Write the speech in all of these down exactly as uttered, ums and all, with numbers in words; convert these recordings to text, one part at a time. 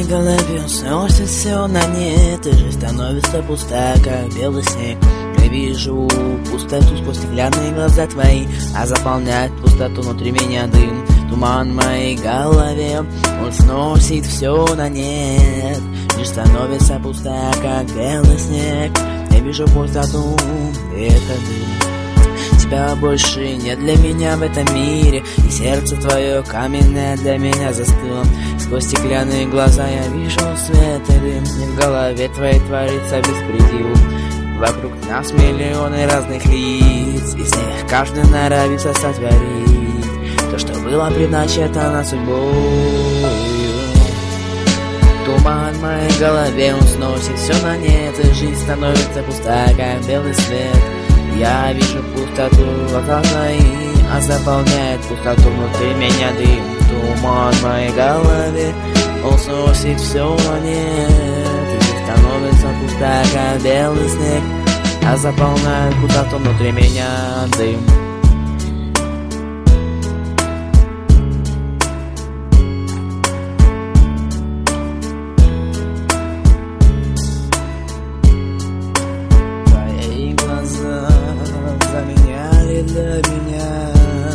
голове сносит все на нет, и жизнь становится пуста, как белый снег. Я вижу пустоту сквозь стеклянные глаза твои, а заполняет пустоту внутри меня дым. Туман в моей голове, он сносит все на нет. Жизнь становится пуста, как белый снег. Я вижу пустоту, и это дым. Тебя больше нет для меня в этом мире, и сердце твое каменное для меня застыло. Сквозь стеклянные глаза я вижу свет и дым, и в голове твоей творится беспредел. Вокруг нас миллионы разных лиц, из них каждый норовится сотворить то, что было предначертано судьбой. Туман в моей голове, он сносит все на нет, и жизнь становится пуста, как белый свет. Я вижу пустоту вокруг твоей, а заполняет пустоту внутри меня дым. Туман в моей голове, он сносит все на нет, и жизнь становится пуста, как белый снег, а заполняет пустоту внутри меня дым. Заменяли для меня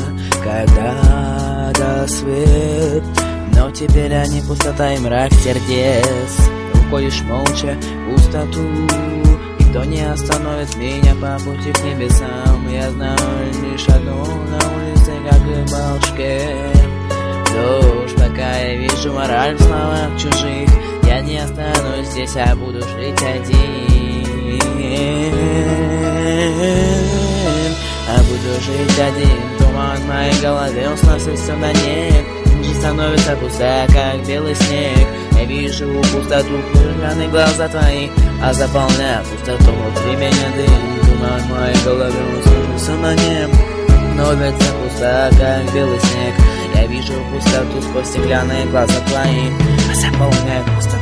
когда-то свет, но теперь они пустота и мрак сердец. Уходишь молча в пустоту, никто не остановит меня по пути к небесам. Я знаю лишь одно на улице, как и в башке дождь. Пока я вижу мораль в словах чужих, я не останусь здесь, а буду жить один. А буду жить один. Туман в моей голове, он сносит все на нет. Жизнь становится пуста, как белый снег. Я вижу пустоту в пыльных глаза твои, а заполняя пустоту внутри меня дым. Туман в моей голове, он сносит все на нет. Становится пуста, как белый снег. Я вижу пустоту сквозь стеклянные глаза твои, а заполняя пустоту